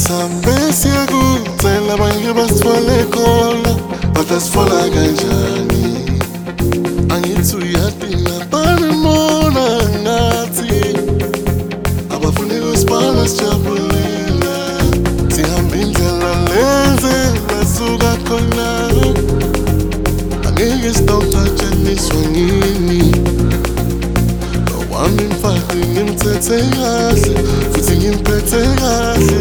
Sambe siyakutshela abanye basithwale khona but asitfola kanjani angithi uyadinga banimona ngathi abafuni kusibhala sijabulile sihamba indlela lenze lasuka khona angeke sitawucatshaniswa ngini wami mfati ngimthethe kahle futhi ngimphethe kahle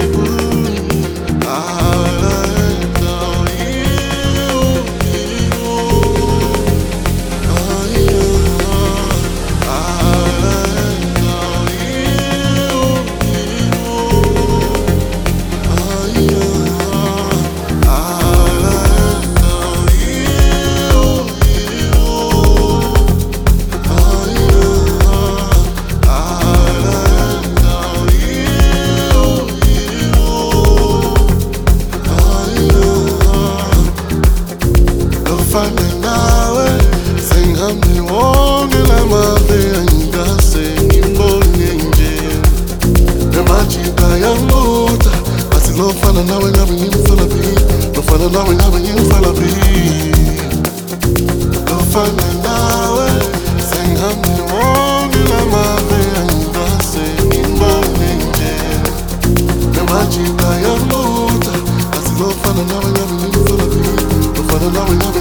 Fana nawe sengihambe wonke lamave angingase ngimbone nje nemajika yanguta athi lofana nawe ngabe ngimfana phi lofana nawe ngabe ngimfana phi lofana nawe sengihambe wonke lamave angingase ngimbone nje nemajika yanguta athi lofana nawe ngabe ngimfana phi lofana nawe ngabe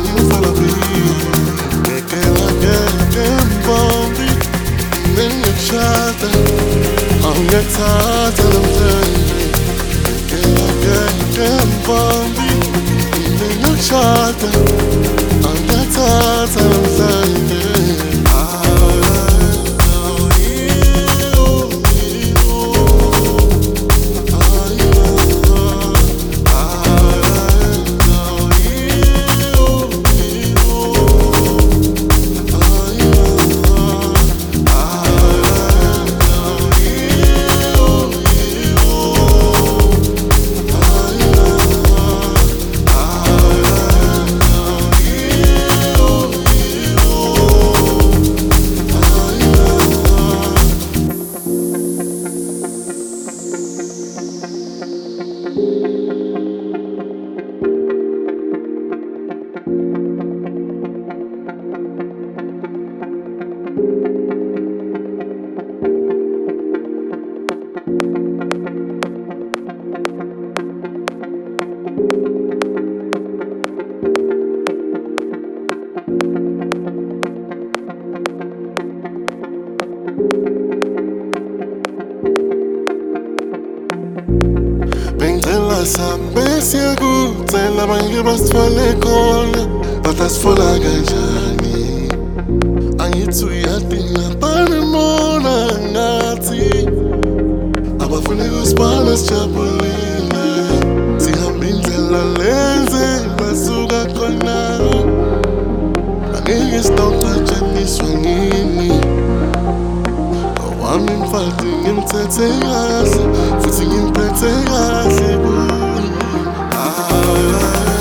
Angiyathatha namhlanje ngeke mbambi ngiyoshada angiyathatha namhlanje Bengicela sambe siyakutshela abanye basithwale khona but asitfola kanjani angithi uyadinga banimona ngathi abafuni kusibhala sijabulile sihamba indlela lenze lasuka khona angeke sitawucatshaniswa ngini wami mfati ngimthethe kahle futhi ngimphethe kahle